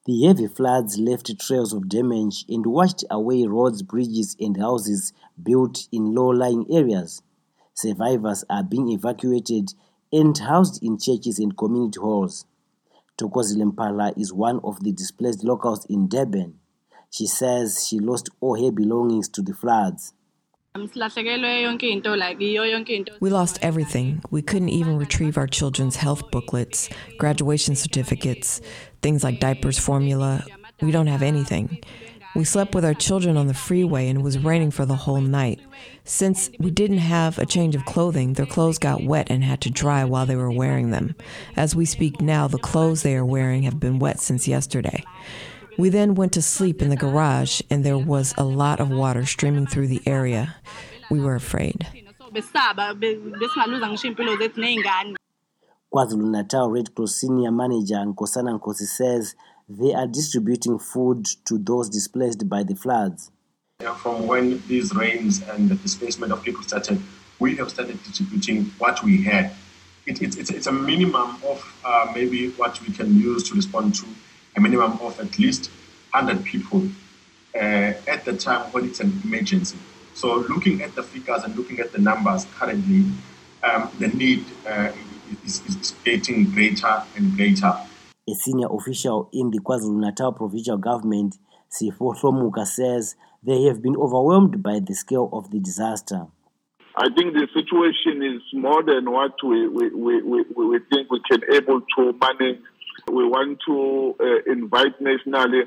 The heavy floods left trails of damage and washed away roads, bridges and houses built in low-lying areas. Survivors are being evacuated and housed in churches and community halls. Thokozile Mphala is one of the displaced locals in Durban. She says she lost all her belongings to the floods. We lost everything. We couldn't even retrieve our children's health booklets, graduation certificates, things like diapers, formula. We don't have anything. We slept with our children on the freeway and it was raining for the whole night. Since we didn't have a change of clothing, their clothes got wet and had to dry while they were wearing them. As we speak now, the clothes they are wearing have been wet since yesterday. We then went to sleep in the garage, and there was a lot of water streaming through the area. We were afraid. KwaZulu-Natal Red Cross Senior Manager Nkosana Nkosi says they are distributing food to those displaced by the floods. From when these rains and the displacement of people started, we have started distributing what we had. It's a minimum of maybe what we can use to respond to a minimum of at least 100 people at the time when it's an emergency. So looking at the figures and looking at the numbers currently, the need is getting greater and greater. A senior official in the KwaZulu-Natal provincial government, Sipho Hlomuka, says they have been overwhelmed by the scale of the disaster. I think the situation is more than what we think we can able to manage. We want to invite nationally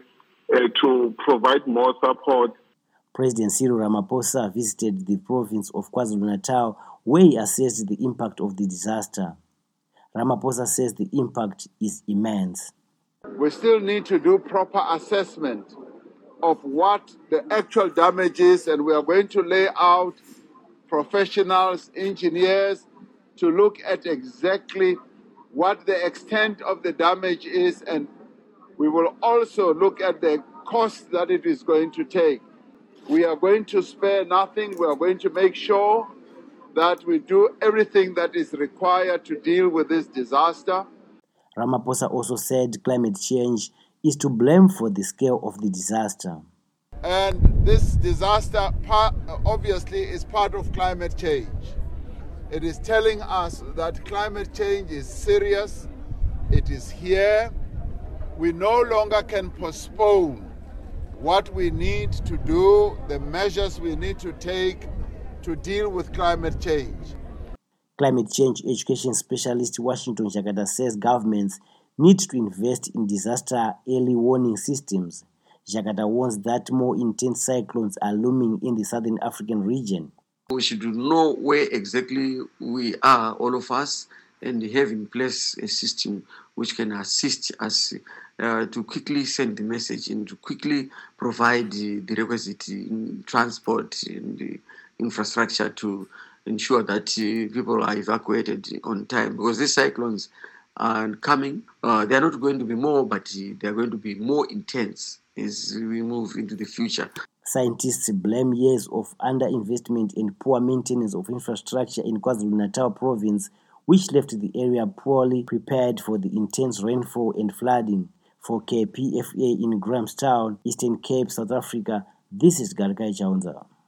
to provide more support. President Cyril Ramaphosa visited the province of KwaZulu-Natal where he assessed the impact of the disaster. Ramaphosa says the impact is immense. We still need to do proper assessment of what the actual damage is, and we are going to lay out professionals, engineers, to look at exactly what the extent of the damage is, and we will also look at the cost that it is going to take. We are going to spare nothing. We are going to make sure that we do everything that is required to deal with this disaster. Ramaphosa also said climate change is to blame for the scale of the disaster. And this disaster obviously is part of climate change. It is telling us that climate change is serious. It is here. We no longer can postpone what we need to do, the measures we need to take to deal with climate change. Climate change education specialist Washington Jakada says governments need to invest in disaster early warning systems. Jakada warns that more intense cyclones are looming in the southern African region. We should know where exactly we are, all of us, and have in place a system which can assist us to quickly send the message and to quickly provide the requisite transport and the infrastructure to ensure that people are evacuated on time. Because these cyclones are coming, they are not going to be more, but they are going to be more intense as we move into the future. Scientists blame years of underinvestment and poor maintenance of infrastructure in KwaZulu-Natal province, which left the area poorly prepared for the intense rainfall and flooding. For KPFA in Grahamstown, Eastern Cape, South Africa, this is Garkai Chaunza.